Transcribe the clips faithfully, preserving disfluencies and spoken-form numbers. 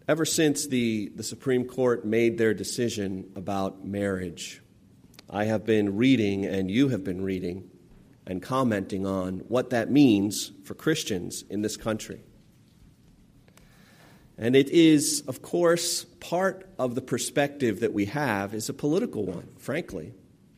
Ever since the, the Supreme Court made their decision about marriage, I have been reading, and you have been reading, and commenting on what that means for Christians in this country. And it is, of course, part of the perspective that we have is a political one, frankly.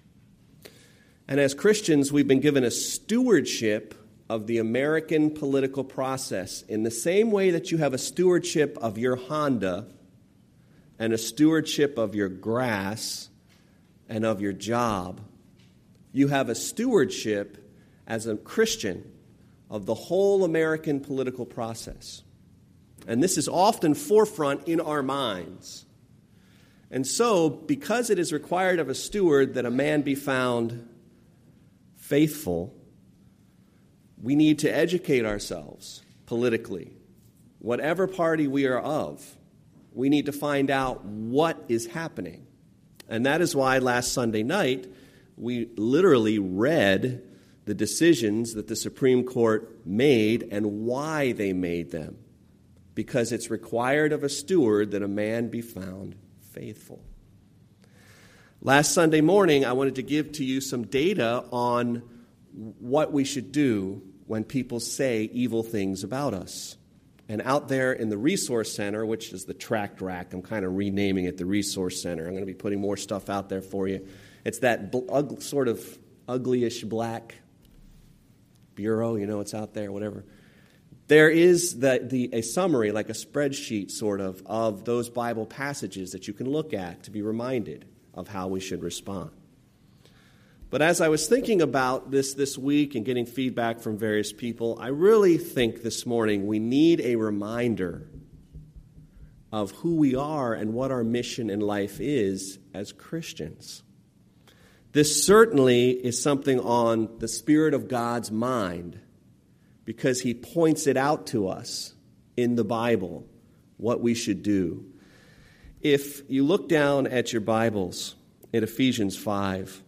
And as Christians, we've been given a stewardship of the American political process in the same way that you have a stewardship of your Honda and a stewardship of your grass and of your job. You have a stewardship as a Christian of the whole American political process. And this is often forefront in our minds. And so, because it is required of a steward that a man be found faithful, we need to educate ourselves politically. Whatever party we are of, we need to find out what is happening. And that is why last Sunday night, we literally read the decisions that the Supreme Court made and why they made them. Because it's required of a steward that a man be found faithful. Last Sunday morning, I wanted to give to you some data on what we should do when people say evil things about us. And out there in the Resource Center, which is the tract rack, I'm kind of renaming it the Resource Center. I'm going to be putting more stuff out there for you. It's that bl- ug- sort of uglyish black bureau, you know, it's out there, whatever. There is the, the, a summary, like a spreadsheet sort of, of those Bible passages that you can look at to be reminded of how we should respond. But as I was thinking about this this week and getting feedback from various people, I really think this morning we need a reminder of who we are and what our mission in life is as Christians. This certainly is something on the Spirit of God's mind, because he points it out to us in the Bible, what we should do. If you look down at your Bibles at Ephesians five,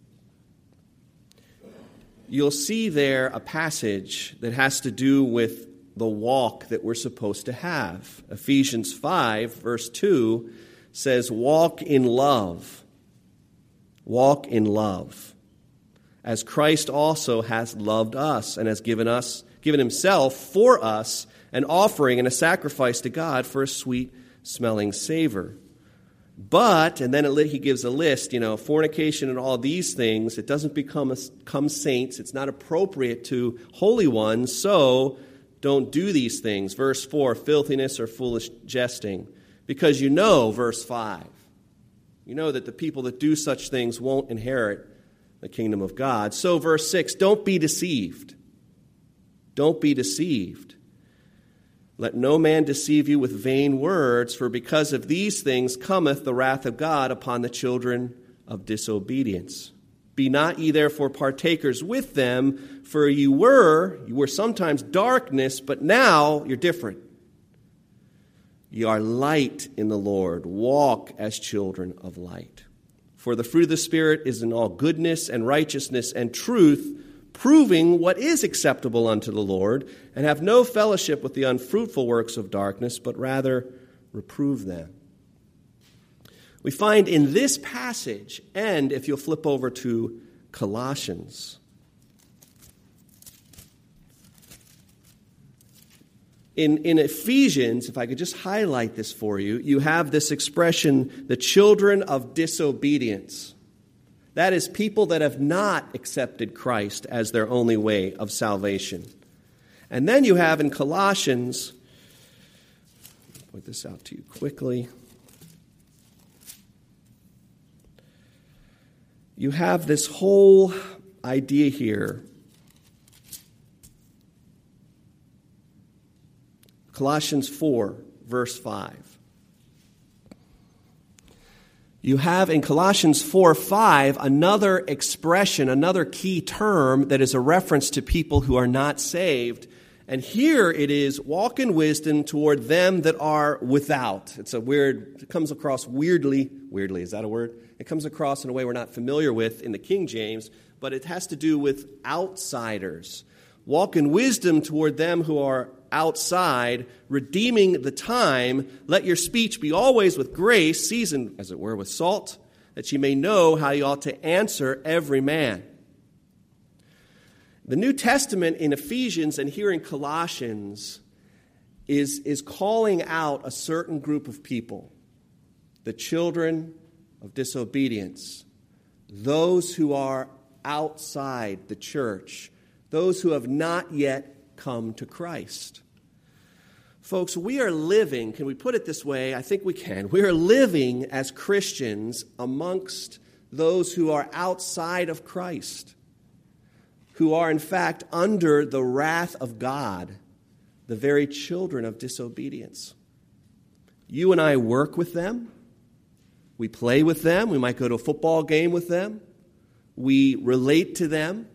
you'll see there a passage that has to do with the walk that we're supposed to have. Ephesians five, verse two, says, walk in love. Walk in love, as Christ also has loved us and has given us given himself for us, an offering and a sacrifice to God for a sweet-smelling savor. But, and then he gives a list, you know, fornication and all these things, it doesn't become, a, become saints. It's not appropriate to holy ones, so don't do these things. Verse four, filthiness or foolish jesting. Because you know, verse five, you know that the people that do such things won't inherit the kingdom of God. So verse six, don't be deceived. Don't be deceived. Let no man deceive you with vain words, for because of these things cometh the wrath of God upon the children of disobedience. Be not ye therefore partakers with them, for you were, you were sometimes darkness, but now you're different. Ye are light in the Lord. Walk as children of light. For the fruit of the Spirit is in all goodness and righteousness and truth, proving what is acceptable unto the Lord, and have no fellowship with the unfruitful works of darkness, but rather reprove them. We find in this passage, and if you'll flip over to Colossians, in, in Ephesians, if I could just highlight this for you, you have this expression, the children of disobedience. That is people that have not accepted Christ as their only way of salvation. And then you have in Colossians, I'll point this out to you quickly. You have this whole idea here. Colossians four, verse five. You have in Colossians four five another expression, another key term that is a reference to people who are not saved. And here it is, walk in wisdom toward them that are without. It's a weird, it comes across weirdly, weirdly, is that a word? It comes across in a way we're not familiar with in the King James, but it has to do with outsiders. Walk in wisdom toward them who are outside, redeeming the time. Let your speech be always with grace, seasoned, as it were, with salt, that ye may know how you ought to answer every man. The New Testament in Ephesians and here in Colossians is, is calling out a certain group of people, the children of disobedience, those who are outside the church, those who have not yet come to Christ. Folks, we are living, can we put it this way? I think we can. We are living as Christians amongst those who are outside of Christ, who are in fact under the wrath of God, the very children of disobedience. You and I work with them. We play with them. We might go to a football game with them. We relate to them.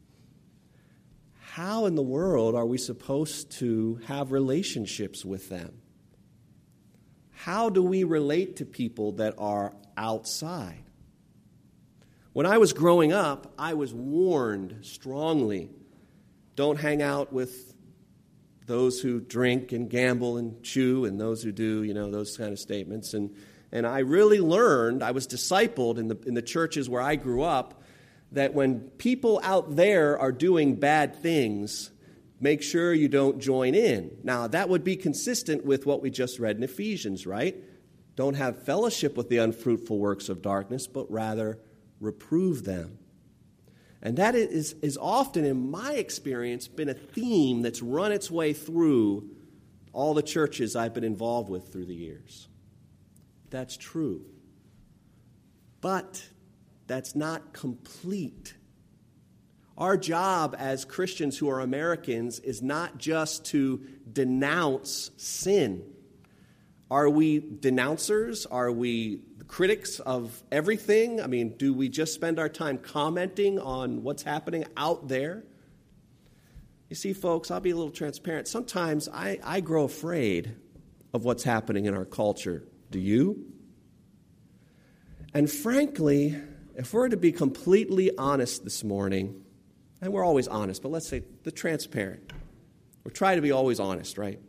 How in the world are we supposed to have relationships with them? How do we relate to people that are outside? When I was growing up, I was warned strongly, don't hang out with those who drink and gamble and chew and those who do, you know, those kind of statements. And and I really learned, I was discipled in the in the churches where I grew up, that when people out there are doing bad things, make sure you don't join in. Now, that would be consistent with what we just read in Ephesians, right? Don't have fellowship with the unfruitful works of darkness, but rather reprove them. And that is, is often, in my experience, been a theme that's run its way through all the churches I've been involved with through the years. That's true. But that's not complete. Our job as Christians who are Americans is not just to denounce sin. Are we denouncers? Are we critics of everything? I mean, do we just spend our time commenting on what's happening out there? You see, folks, I'll be a little transparent. Sometimes I, I grow afraid of what's happening in our culture. Do you? And frankly, if we're to be completely honest this morning, and we're always honest, but let's say the transparent. We're trying to be always honest, right?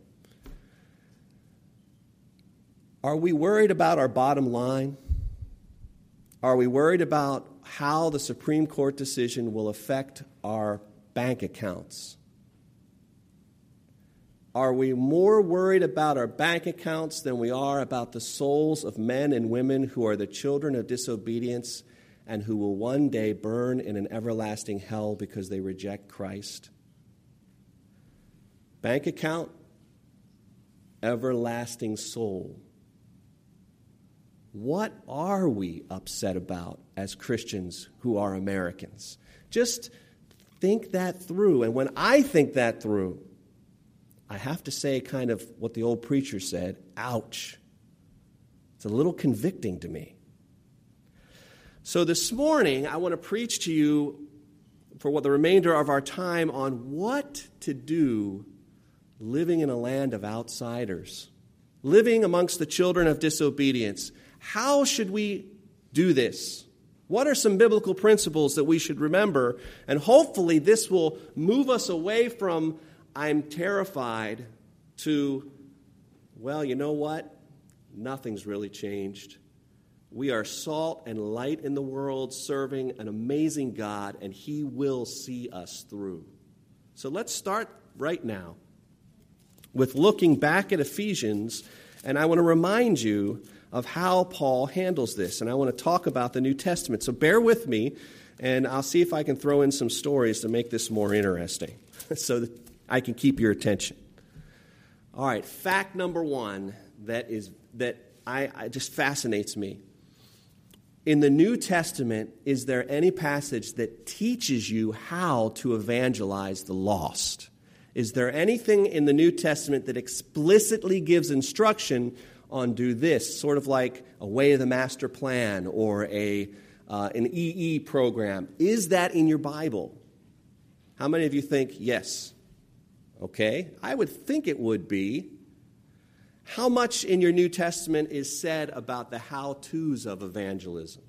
Are we worried about our bottom line? Are we worried about how the Supreme Court decision will affect our bank accounts? Are we more worried about our bank accounts than we are about the souls of men and women who are the children of disobedience and who will one day burn in an everlasting hell because they reject Christ? Bank account, everlasting soul. What are we upset about as Christians who are Americans? Just think that through. And when I think that through, I have to say kind of what the old preacher said, ouch. It's a little convicting to me. So this morning, I want to preach to you for what the remainder of our time on what to do living in a land of outsiders, living amongst the children of disobedience. How should we do this? What are some biblical principles that we should remember? And hopefully this will move us away from I'm terrified to, well, you know what? Nothing's really changed. We are salt and light in the world, serving an amazing God, and He will see us through. So let's start right now with looking back at Ephesians, and I want to remind you of how Paul handles this, and I want to talk about the New Testament. So bear with me, and I'll see if I can throw in some stories to make this more interesting so that I can keep your attention. All right, fact number one that is that I, I just fascinates me. In the New Testament, is there any passage that teaches you how to evangelize the lost? Is there anything in the New Testament that explicitly gives instruction on do this, sort of like a Way of the Master Plan or a uh, an E E program? Is that in your Bible? How many of you think yes? Okay, I would think it would be. How much in your New Testament is said about the how-tos of evangelism?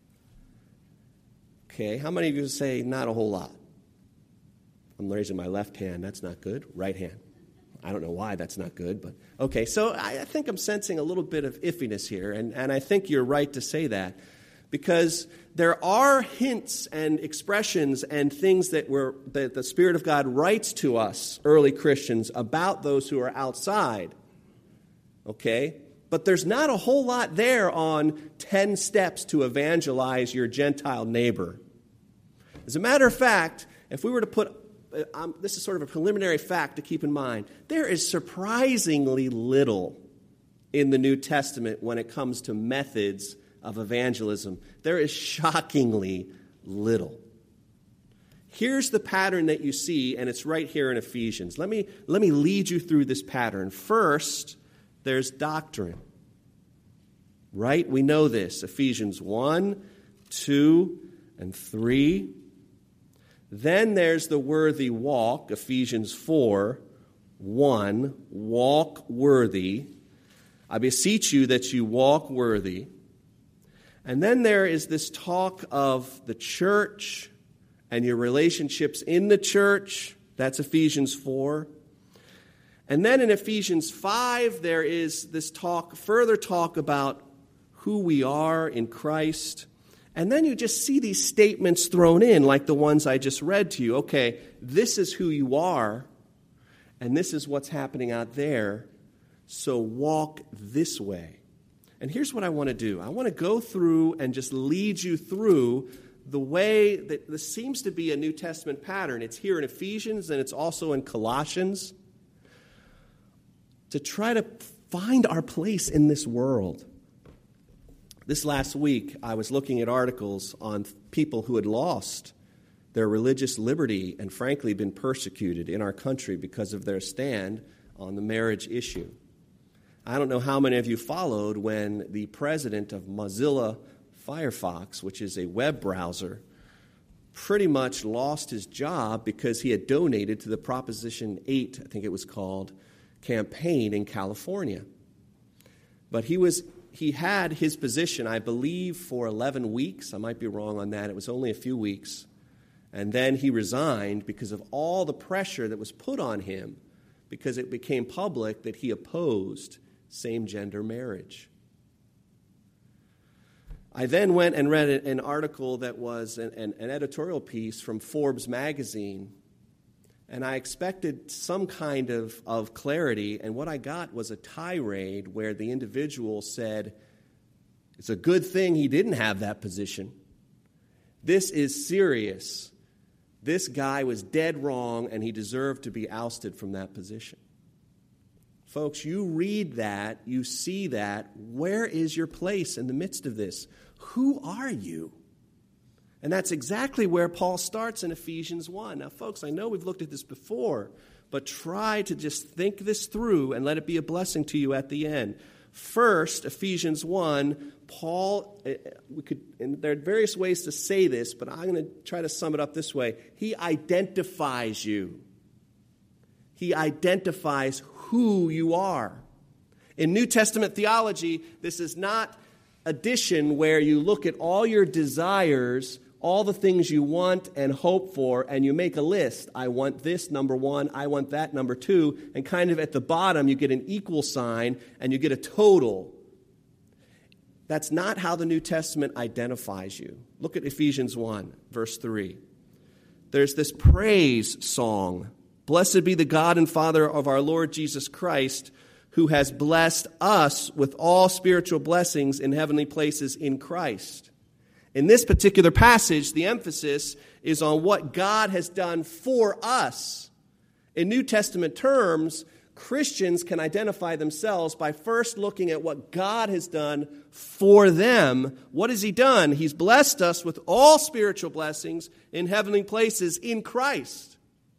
Okay, how many of you say not a whole lot? I'm raising my left hand. That's not good. Right hand. I don't know why that's not good, but okay. So I, I think I'm sensing a little bit of iffiness here, and, and I think you're right to say that, because there are hints and expressions and things that were that the Spirit of God writes to us, early Christians, about those who are outside. Okay? But there's not a whole lot there on ten steps to evangelize your Gentile neighbor. As a matter of fact, if we were to put, um, this is sort of a preliminary fact to keep in mind, there is surprisingly little in the New Testament when it comes to methods of evangelism. There is shockingly little. Here's the pattern that you see, and it's right here in Ephesians. Let me, let me lead you through this pattern. First, there's doctrine. Right? We know this. Ephesians one, two, and three. Then there's the worthy walk, Ephesians four, one, walk worthy. I beseech you that you walk worthy. And then there is this talk of the church and your relationships in the church. That's Ephesians four. And then in Ephesians five, there is this talk, further talk about who we are in Christ. And then you just see these statements thrown in, like the ones I just read to you. Okay, this is who you are, and this is what's happening out there, so walk this way. And here's what I want to do. I want to go through and just lead you through the way that this seems to be a New Testament pattern. It's here in Ephesians, and it's also in Colossians, to try to find our place in this world. This last week, I was looking at articles on people who had lost their religious liberty and, frankly, been persecuted in our country because of their stand on the marriage issue. I don't know how many of you followed when the president of Mozilla Firefox, which is a web browser, pretty much lost his job because he had donated to the Proposition eight, I think it was called, campaign in California. But he was he had his position, I believe, for eleven weeks. I might be wrong on that. It was only a few weeks. And then he resigned because of all the pressure that was put on him, because it became public that he opposed same-gender marriage. I then went and read an article that was an, an, an editorial piece from Forbes magazine, and I expected some kind of, of clarity, and what I got was a tirade where the individual said, it's a good thing he didn't have that position. This is serious. This guy was dead wrong, and he deserved to be ousted from that position. Folks, you read that, you see that. Where is your place in the midst of this? Who are you? And that's exactly where Paul starts in Ephesians one. Now, folks, I know we've looked at this before, but try to just think this through and let it be a blessing to you at the end. First, Ephesians one, Paul, we could, and there are various ways to say this, but I'm going to try to sum it up this way. He identifies you. He identifies who you are. In New Testament theology, this is not addition where you look at all your desires, all the things you want and hope for, and you make a list. I want this, number one. I want that, number two. And kind of at the bottom, you get an equal sign, and you get a total. That's not how the New Testament identifies you. Look at Ephesians one, verse three. There's this praise song. Blessed be the God and Father of our Lord Jesus Christ, who has blessed us with all spiritual blessings in heavenly places in Christ. In this particular passage, the emphasis is on what God has done for us. In New Testament terms, Christians can identify themselves by first looking at what God has done for them. What has He done? He's blessed us with all spiritual blessings in heavenly places in Christ.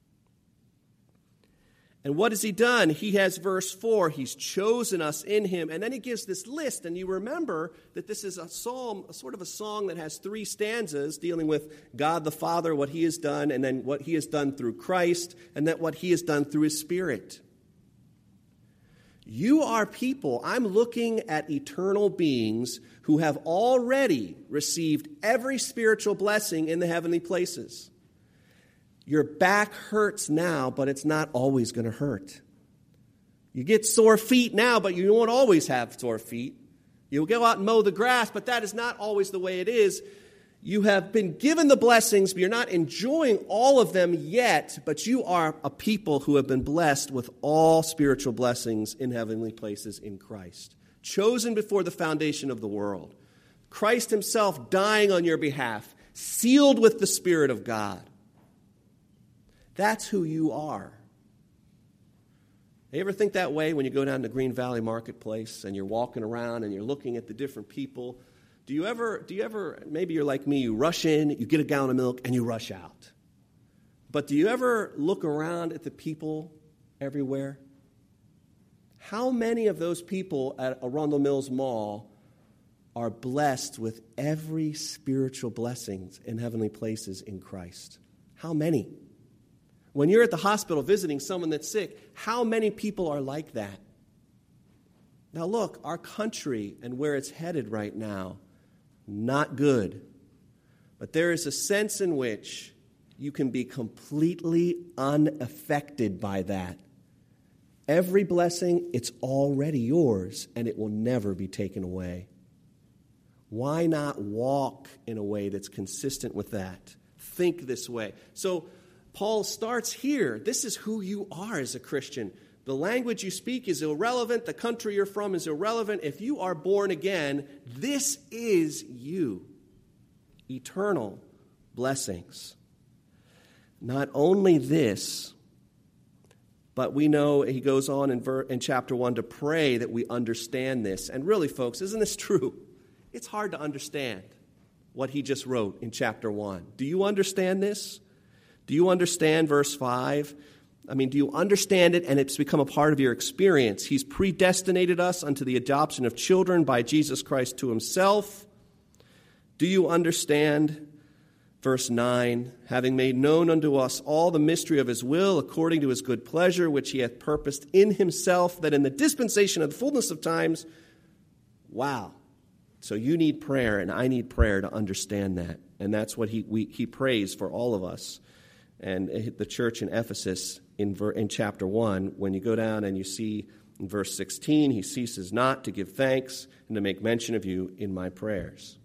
And what has He done? He has, verse four, He's chosen us in Him. And then He gives this list. And you remember that this is a psalm, a sort of a song that has three stanzas dealing with God the Father, what He has done, and then what He has done through Christ, and then what He has done through His Spirit. You are people. I'm looking at eternal beings who have already received every spiritual blessing in the heavenly places. Your back hurts now, but it's not always going to hurt. You get sore feet now, but you won't always have sore feet. You'll go out and mow the grass, but that is not always the way it is. You have been given the blessings, but you're not enjoying all of them yet, but you are a people who have been blessed with all spiritual blessings in heavenly places in Christ. Chosen before the foundation of the world. Christ himself dying on your behalf, sealed with the Spirit of God. That's who you are. You ever think that way when you go down to Green Valley Marketplace and you're walking around and you're looking at the different people? Do you ever, do you ever, maybe you're like me, you rush in, you get a gallon of milk, and you rush out. But do you ever look around at the people everywhere? How many of those people at Arundel Mills Mall are blessed with every spiritual blessings in heavenly places in Christ? How many? When you're at the hospital visiting someone that's sick, how many people are like that? Now look, our country and where it's headed right now, not good. But there is a sense in which you can be completely unaffected by that. Every blessing, it's already yours, and it will never be taken away. Why not walk in a way that's consistent with that? Think this way. So Paul starts here. This is who you are as a Christian. The language you speak is irrelevant. The country you're from is irrelevant. If you are born again, this is you. Eternal blessings. Not only this, but we know, he goes on in, ver- in chapter one to pray that we understand this. And really, folks, isn't this true? It's hard to understand what he just wrote in chapter one. Do you understand this? Do you understand verse five? I mean, do you understand it and it's become a part of your experience? He's predestinated us unto the adoption of children by Jesus Christ to himself. Do you understand verse nine? Having made known unto us all the mystery of his will, according to his good pleasure, which he hath purposed in himself, that in the dispensation of the fullness of times, wow. So you need prayer, and I need prayer to understand that. And that's what he we, he prays for all of us. And the church in Ephesus in, ver, in chapter one, when you go down and you see in verse sixteen, he ceases not to give thanks and to make mention of you in my prayers.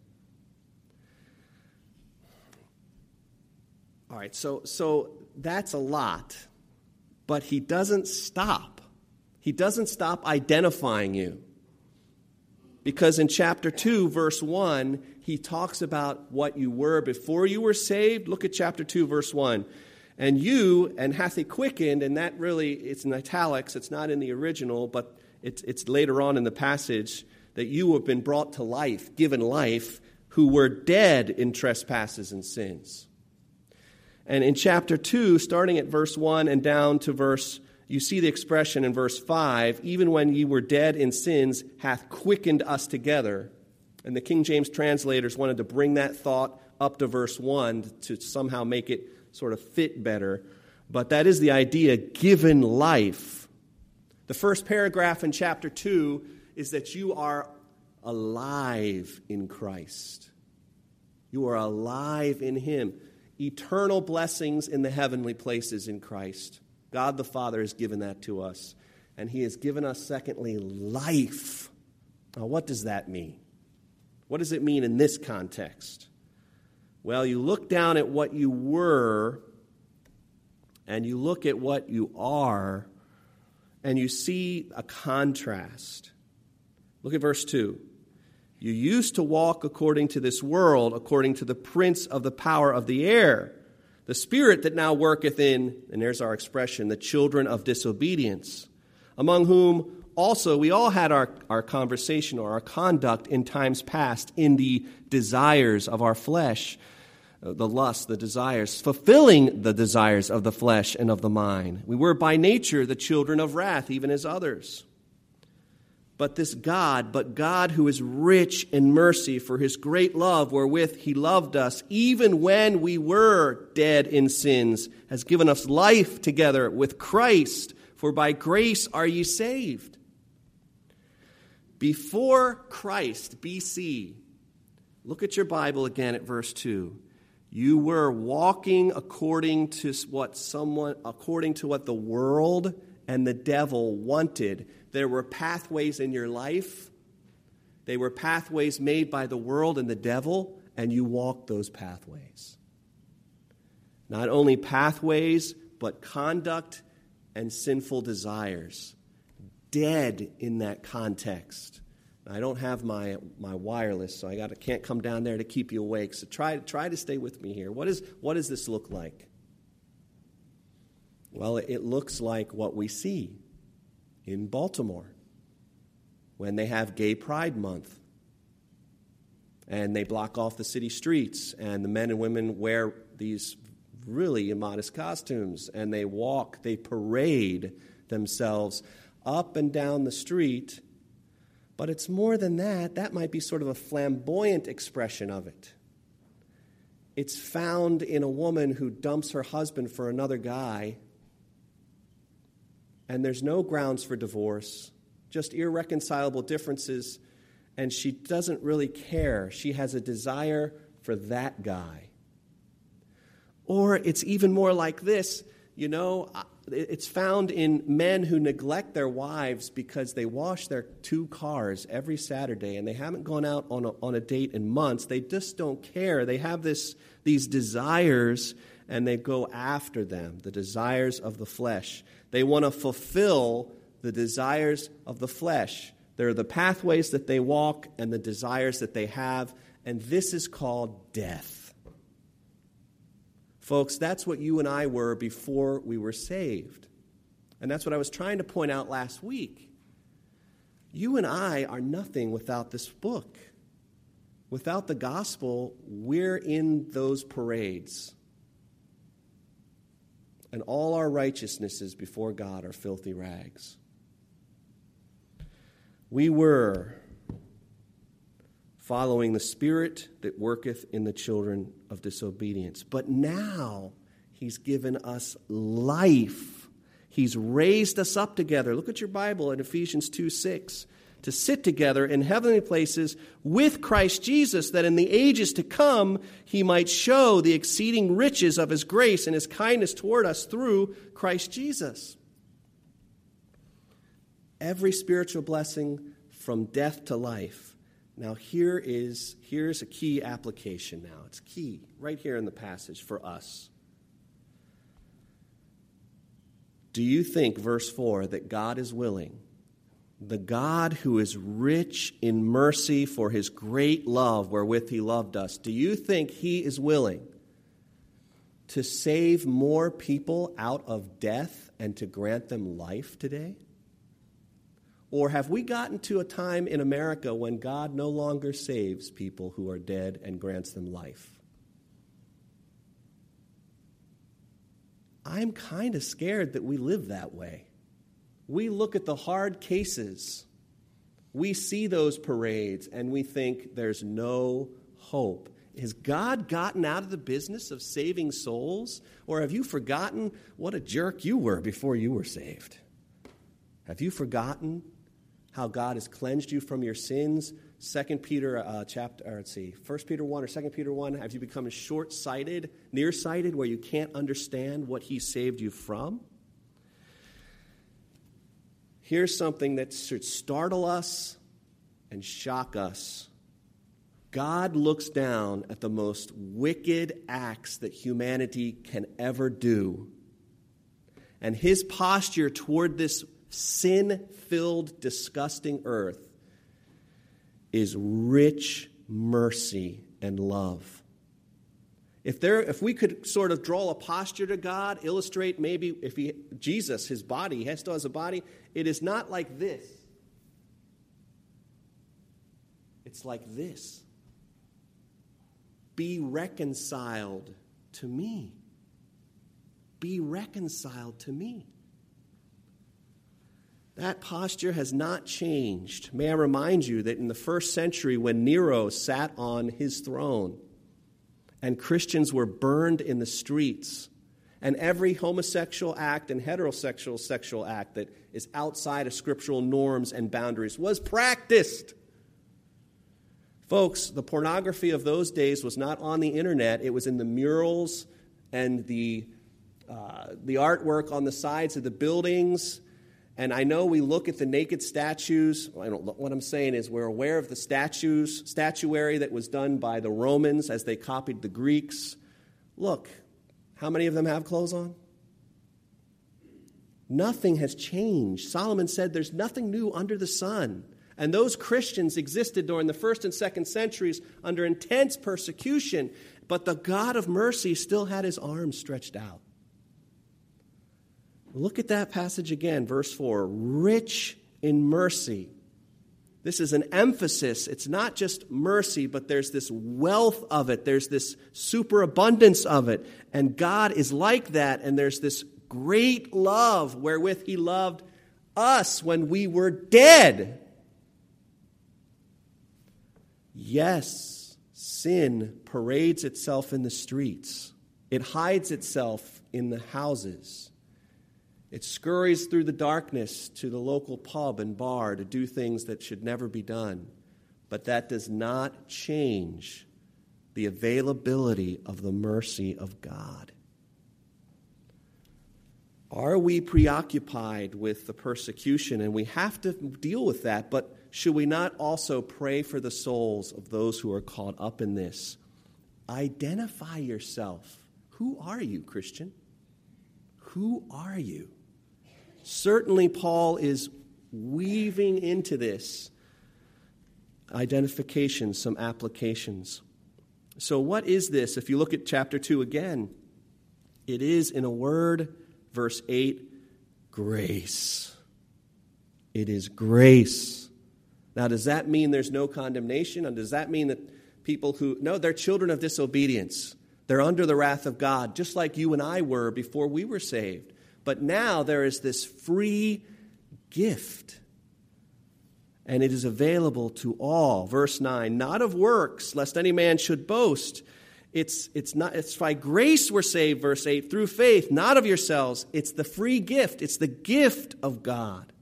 All right, so, so that's a lot, but he doesn't stop. He doesn't stop identifying you. Because in chapter two, verse one, he talks about what you were before you were saved. Look at chapter two, verse one. And you, and hath he quickened, and that really, it's in italics, it's not in the original, but it's, it's later on in the passage, that you have been brought to life, given life, who were dead in trespasses and sins. And in chapter two, starting at verse one and down to verse, you see the expression in verse five, even when ye were dead in sins, hath quickened us together. And the King James translators wanted to bring that thought up to verse one to somehow make it sort of fit better. But that is the idea, given life. The first paragraph in chapter two is that you are alive in Christ. You are alive in him. Eternal blessings in the heavenly places in Christ. God the Father has given that to us. And he has given us, secondly, life. Now, what does that mean? What does it mean in this context? Well, you look down at what you were, and you look at what you are, and you see a contrast. Look at verse two. You used to walk according to this world, according to the prince of the power of the air, the spirit that now worketh in, and there's our expression, the children of disobedience, among whom also we all had our, our conversation or our conduct in times past in the desires of our flesh, the lust, the desires, fulfilling the desires of the flesh and of the mind. We were by nature the children of wrath, even as others. But this God, but God who is rich in mercy for his great love wherewith he loved us, even when we were dead in sins, has given us life together with Christ, for by grace are ye saved. Before Christ, B C, look at your Bible again at verse two. You were walking according to what someone, according to what the world and the devil wanted. There were pathways in your life. They were pathways made by the world and the devil, and you walked those pathways. Not only pathways, but conduct and sinful desires. Dead in that context. I don't have my, my wireless, so I got can't come down there to keep you awake. So try, try to stay with me here. What is what does this look like? Well, it looks like what we see in Baltimore when they have Gay Pride Month. And they block off the city streets, and the men and women wear these really immodest costumes, and they walk, they parade themselves up and down the street. But it's more than that. That might be sort of a flamboyant expression of it. It's found in a woman who dumps her husband for another guy, and there's no grounds for divorce, just irreconcilable differences, and she doesn't really care. She has a desire for that guy. Or it's even more like this, you know, it's found in men who neglect their wives because they wash their two cars every Saturday and they haven't gone out on a, on a date in months. They just don't care. They have this these desires and they go after them, the desires of the flesh. They want to fulfill the desires of the flesh. There are the pathways that they walk and the desires that they have, and this is called death. Folks, that's what you and I were before we were saved. And that's what I was trying to point out last week. You and I are nothing without this book. Without the gospel, we're in those parades. And all our righteousnesses before God are filthy rags. We were following the spirit that worketh in the children of disobedience. But now he's given us life. He's raised us up together. Look at your Bible in Ephesians two six. To sit together in heavenly places with Christ Jesus, that in the ages to come he might show the exceeding riches of his grace and his kindness toward us through Christ Jesus. Every spiritual blessing from death to life. Now here is here's a key application now. It's key right here in the passage for us. Do you think, verse four, that God is willing, the God who is rich in mercy for his great love wherewith he loved us, do you think he is willing to save more people out of death and to grant them life today? Or have we gotten to a time in America when God no longer saves people who are dead and grants them life? I'm kind of scared that we live that way. We look at the hard cases. We see those parades and we think there's no hope. Has God gotten out of the business of saving souls? Or have you forgotten what a jerk you were before you were saved? Have you forgotten how God has cleansed you from your sins? Second Peter uh, chapter, or let's see, First Peter one or Second Peter one. Have you become short-sighted, nearsighted, where you can't understand what he saved you from? Here's something that should startle us and shock us. God looks down at the most wicked acts that humanity can ever do. And his posture toward this sin-filled, disgusting earth is rich mercy and love. If there, if we could sort of draw a posture to God, illustrate maybe if he, Jesus, his body, he still has a body, it is not like this. It's like this. Be reconciled to me. Be reconciled to me. That posture has not changed. May I remind you that in the first century, when Nero sat on his throne and Christians were burned in the streets, and every homosexual act and heterosexual sexual act that is outside of scriptural norms and boundaries was practiced. Folks, the pornography of those days was not on the internet. It was in the murals and the, uh, the artwork on the sides of the buildings. And I know we look at the naked statues. I don't, what I'm saying is we're aware of the statues, statuary that was done by the Romans as they copied the Greeks. Look, how many of them have clothes on? Nothing has changed. Solomon said there's nothing new under the sun. And those Christians existed during the first and second centuries under intense persecution, but the God of mercy still had his arms stretched out. Look at that passage again, verse four. Rich in mercy. This is an emphasis. It's not just mercy, but there's this wealth of it. There's this superabundance of it. And God is like that. And there's this great love wherewith he loved us when we were dead. Yes, sin parades itself in the streets. It hides itself in the houses. It scurries through the darkness to the local pub and bar to do things that should never be done. But that does not change the availability of the mercy of God. Are we preoccupied with the persecution? And we have to deal with that, but should we not also pray for the souls of those who are caught up in this? Identify yourself. Who are you, Christian? Who are you? Certainly, Paul is weaving into this identification, some applications. So what is this? If you look at chapter two again, it is, in a word, verse eight, grace. It is grace. Now, does that mean there's no condemnation? And does that mean that people who... No, they're children of disobedience. They're under the wrath of God, just like you and I were before we were saved. But now there is this free gift, and it is available to all. Verse nine, not of works, lest any man should boast. It's, it's, not, it's by grace we're saved, verse eight, through faith, not of yourselves. It's the free gift. It's the gift of God.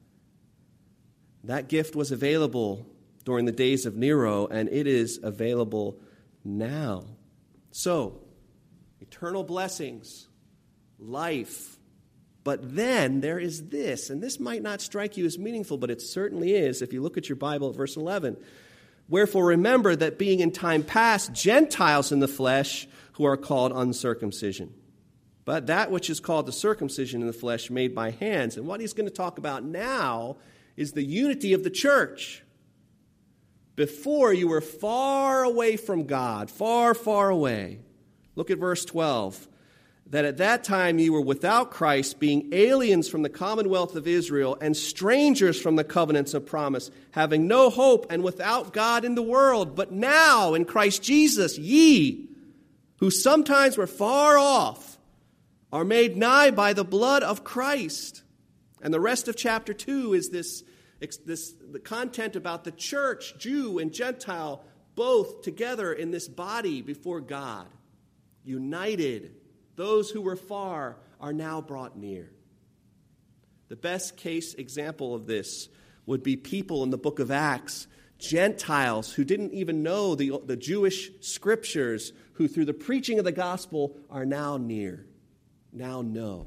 That gift was available during the days of Nero, and it is available now. So, eternal blessings, life. But then there is this, and this might not strike you as meaningful, but it certainly is if you look at your Bible at verse eleven. Wherefore remember that being in time past Gentiles in the flesh who are called uncircumcision. But that which is called the circumcision in the flesh made by hands. And what he's going to talk about now is the unity of the church. Before you were far away from God, far, far away. Look at verse twelve. That at that time you were without Christ, being aliens from the commonwealth of Israel and strangers from the covenants of promise, having no hope and without God in the world. But now in Christ Jesus, ye, who sometimes were far off, are made nigh by the blood of Christ. And the rest of chapter two is this, this the content about the church, Jew and Gentile, both together in this body before God, united. Those who were far are now brought near. The best case example of this would be people in the book of Acts, Gentiles who didn't even know the, the Jewish scriptures, who through the preaching of the gospel are now near, now know.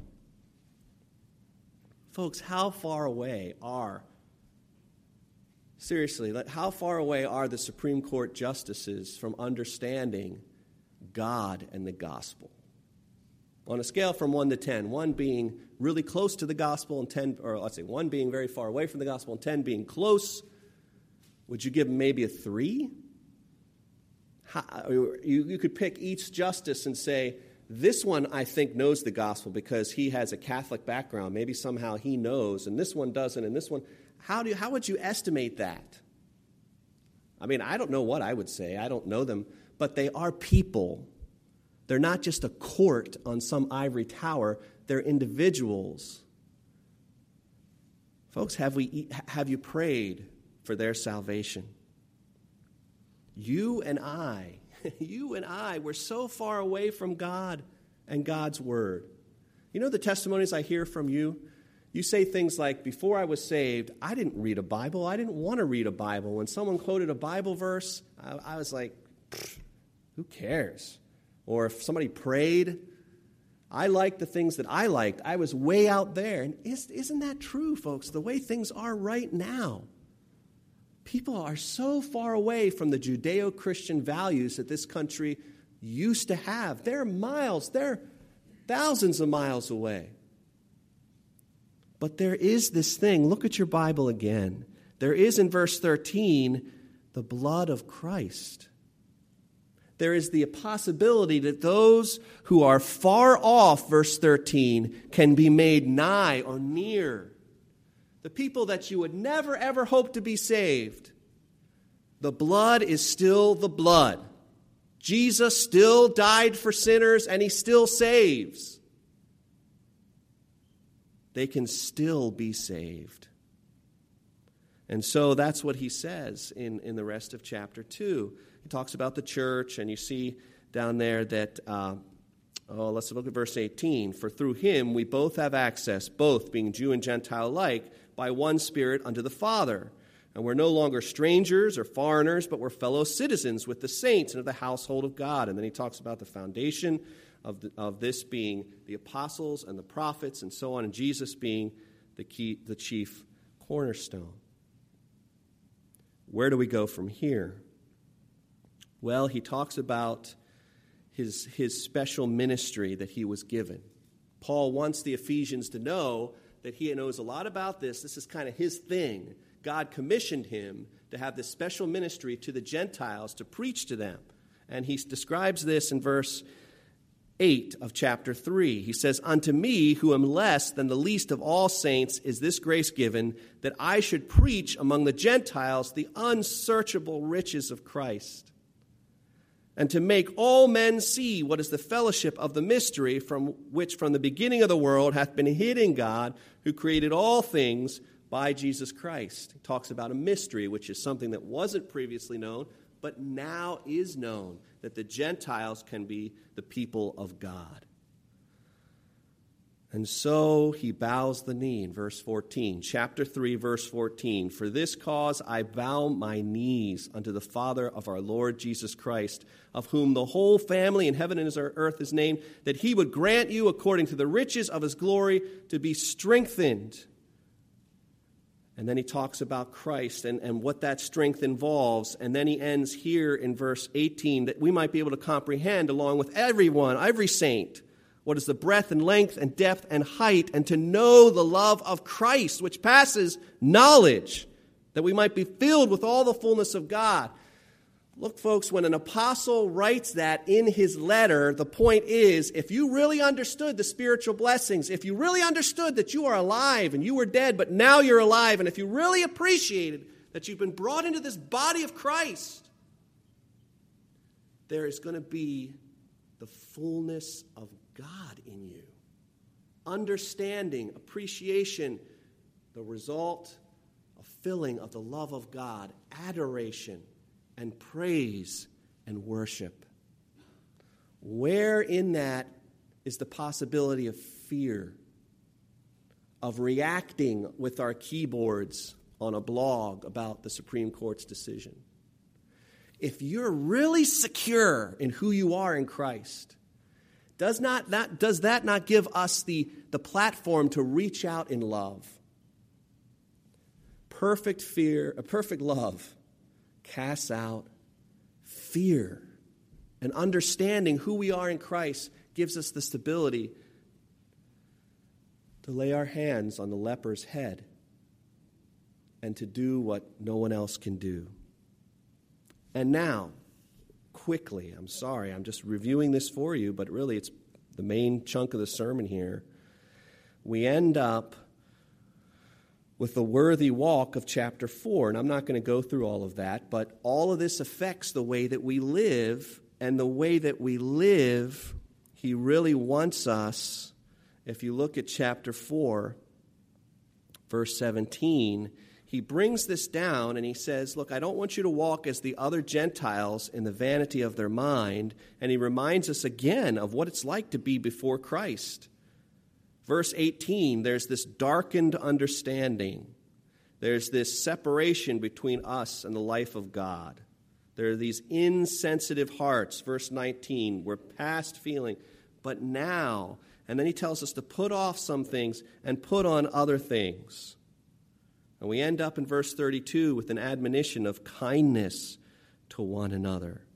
Folks, how far away are, seriously, how far away are the Supreme Court justices from understanding God and the gospel? On a scale from one to ten, one being really close to the gospel and ten, or let's say one being very far away from the gospel and ten being close, would you give them maybe a three? How, you, you could pick each justice and say, this one I think knows the gospel because he has a Catholic background. Maybe somehow he knows, and this one doesn't, and this one. How do you, how would you estimate that? I mean, I don't know what I would say. I don't know them, but they are people. They're not just a court on some ivory tower. They're individuals. Folks, have we have you prayed for their salvation? You and I, you and I, we're so far away from God and God's word. You know the testimonies I hear from you? You say things like, before I was saved, I didn't read a Bible. I didn't want to read a Bible. When someone quoted a Bible verse, I, I was like, who cares? Or if somebody prayed, I liked the things that I liked. I was way out there. And is, isn't that true, folks? The way things are right now. People are so far away from the Judeo-Christian values that this country used to have. They're miles, they're thousands of miles away. But there is this thing. Look at your Bible again. There is in verse thirteen the blood of Christ. There is the possibility that those who are far off, verse thirteen, can be made nigh or near. The people that you would never, ever hope to be saved. The blood is still the blood. Jesus still died for sinners, and he still saves. They can still be saved. And so that's what he says in, in the rest of chapter two. He talks about the church, and you see down there that, uh, oh, let's look at verse eighteen. For through him we both have access, both being Jew and Gentile alike, by one Spirit unto the Father. And we're no longer strangers or foreigners, but we're fellow citizens with the saints and of the household of God. And then he talks about the foundation of, the, of this being the apostles and the prophets and so on, and Jesus being the key, the chief cornerstone. Where do we go from here? Well, he talks about his, his special ministry that he was given. Paul wants the Ephesians to know that he knows a lot about this. This is kind of his thing. God commissioned him to have this special ministry to the Gentiles, to preach to them. And he describes this in verse eight of chapter three. He says, unto me, who am less than the least of all saints, is this grace given, that I should preach among the Gentiles the unsearchable riches of Christ, and to make all men see what is the fellowship of the mystery, from which from the beginning of the world hath been hid in God, who created all things by Jesus Christ. He talks about a mystery, which is something that wasn't previously known, but now is known, that the Gentiles can be the people of God. And so he bows the knee in verse fourteen, chapter three, verse fourteen. For this cause I bow my knees unto the Father of our Lord Jesus Christ, of whom the whole family in heaven and earth is named, that he would grant you, according to the riches of his glory, to be strengthened. And then he talks about Christ and, and what that strength involves. And then he ends here in verse eighteen, that we might be able to comprehend, along with everyone, every saint, what is the breadth and length and depth and height, and to know the love of Christ, which passes knowledge, that we might be filled with all the fullness of God. Look, folks, when an apostle writes that in his letter, the point is, if you really understood the spiritual blessings, if you really understood that you are alive and you were dead, but now you're alive, and if you really appreciated that you've been brought into this body of Christ, there is going to be the fullness of God in you. Understanding, appreciation, the result, a filling of the love of God, adoration, and praise and worship. Where in that is the possibility of fear, of reacting with our keyboards on a blog about the Supreme Court's decision? If you're really secure in who you are in Christ, does not that, does that not give us the, the platform to reach out in love? Perfect fear, a perfect love casts out fear. And understanding who we are in Christ gives us the stability to lay our hands on the leper's head and to do what no one else can do. And now, quickly, I'm sorry, I'm just reviewing this for you, but really it's the main chunk of the sermon here. We end up with the worthy walk of chapter four. And I'm not going to go through all of that, but all of this affects the way that we live, and the way that we live, he really wants us, if you look at chapter four, verse seventeen, he brings this down and he says, look, I don't want you to walk as the other Gentiles in the vanity of their mind. And he reminds us again of what it's like to be before Christ. Verse eighteen, there's this darkened understanding. There's this separation between us and the life of God. There are these insensitive hearts. Verse nineteen, we're past feeling. But now, And then he tells us to put off some things and put on other things. And we end up in verse thirty-two with an admonition of kindness to one another.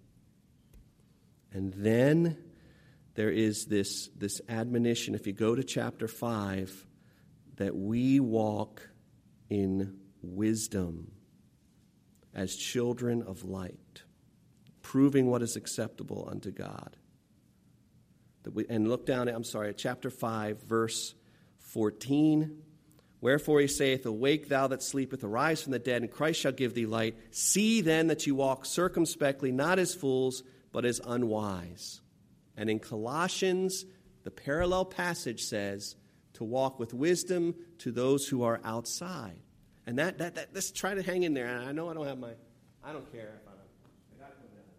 And then there is this, this admonition, if you go to chapter five, that we walk in wisdom as children of light, proving what is acceptable unto God. That we, and look down at, I'm sorry, at chapter five, verse fourteen. Wherefore he saith, Awake thou that sleepeth, arise from the dead, and Christ shall give thee light. See then that you walk circumspectly, not as fools, but as unwise. And in Colossians, the parallel passage says, to walk with wisdom to those who are outside. And that, that, that let's try to hang in there. And I know I don't have my, I don't care if I don't. I got to put that.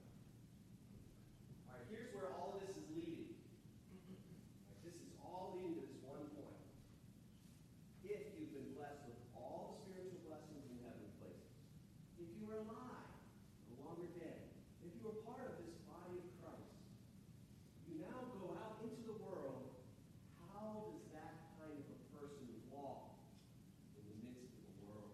All right, here's where all of this is leading. This is all leading to this one point. If you've been blessed with all the spiritual blessings in heavenly places, if you are alive, no longer dead, if you are part of this body of Christ, you now go out into the world. How does that kind of a person walk in the midst of the world?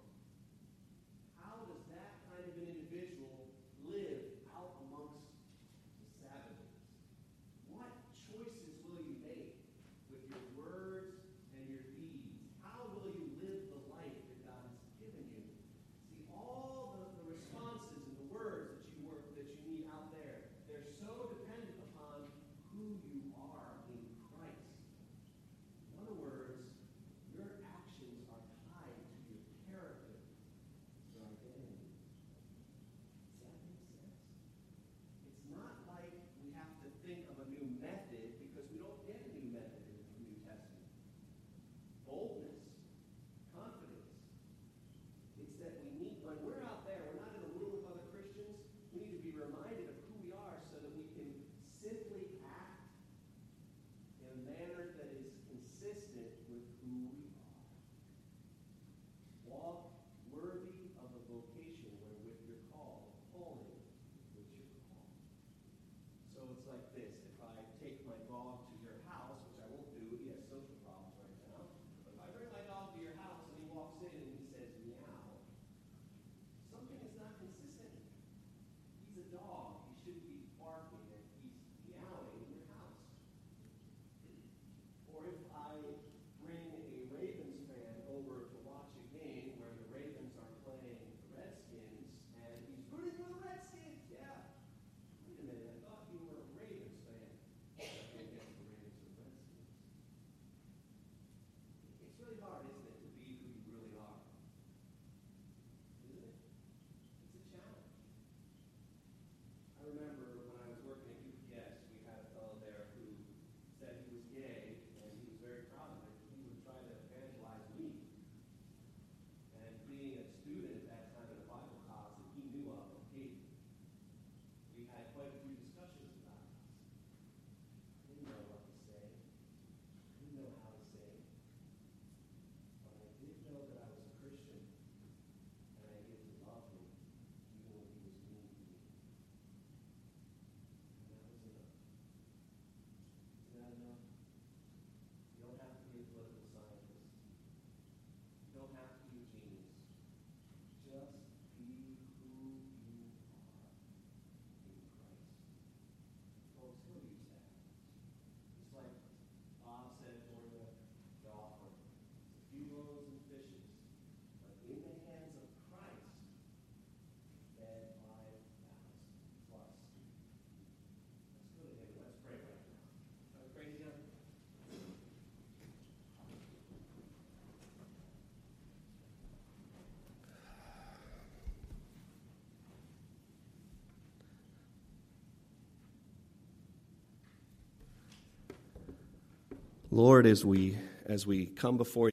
How does that kind of an individual live out amongst the savages? What choices will you make with your words and your deeds? How will you live the life that God has given you? See, all the, the responses and the words that you work that you need out there, they're so dependent upon who you are in Christ. In other words, your actions are tied to your character, your identity. Does that make sense? It's not like we have to think of a new method, because we don't get a new method in the New Testament. Boldness, confidence. It's that we need, when we're out there, we're not in a room with other Christians, we need to be reminded of who we are so that we can simply act in a manner that is consistent with who we are. Walk worthy of the vocation wherewith you're called, holy which you're called. So it's like this. If I take my dog to your house, which I won't do, he has social problems right now, but if I bring my dog to your house and he walks in and he says meow, something is not consistent. He's a dog. He shouldn't be barking and he's meowing in your house. Or if I bring a Ravens fan over to watch a game where the Ravens are playing the Redskins and he's rooting for the Redskins, yeah. Wait a minute, I thought you were a Ravens fan. I can't get the Ravens or Redskins. It's really hard, isn't it, to be who you really are? Isn't it? It's a challenge. I remember when I was working at U P S, we had a fellow there who said he was gay, and he was very proud of it. He would try to evangelize me. And being a student at that time in a Bible class that he knew of and hated, we had quite a few discussions about this. I didn't know what to say. I didn't know how to say it. But I did know that I was a Christian, and I knew he loved me, even when he was mean to me. And that was enough. Is that enough? You don't have to be a political scientist. You don't have to be a genius. Just be who you are in Christ. Folks, he'll use that. It's like Bob said during the, the offering. It's a few loaves and fishes. But in the hands of Christ, fed five thousand plus. Let's go to him. Let's pray right now. Shall we pray together? Lord, as we as we come before